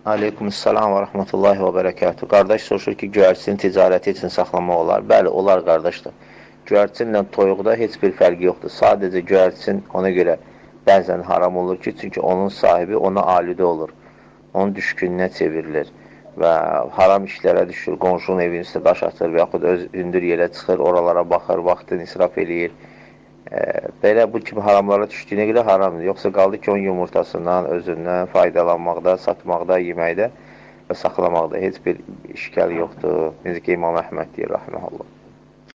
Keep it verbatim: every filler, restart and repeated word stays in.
Aleykümselam və rəhmətullahi və bərəkatuhu. Qardaş soruşur ki, göyərçini ticarəti üçün saxlamaq olar. Bəli, olar qardaşlar. Göyərçinlə toyuqda heç bir fərqi yoxdur. Sadəcə göyərçin ona görə bəzən haram olur ki, çünki onun sahibi ona alidə olur. Onun düşkününə çevrilir və haram işlərə düşür. Qonşunun evinin üstə daş atır və yaxud öz hündür yerə çıxır, oralara baxır, vaxtını israf eləyir. E, belə bu kimi haramlara düşdüyünə görə haramdır. Yoxsa qaldı ki, onun yumurtasından, özündən faydalanmaqda, satmaqda, yeməkdə və saxlamaqda heç bir işgal yoxdur. Necə ki, İmam Əhməd deyir, rəhməhullah.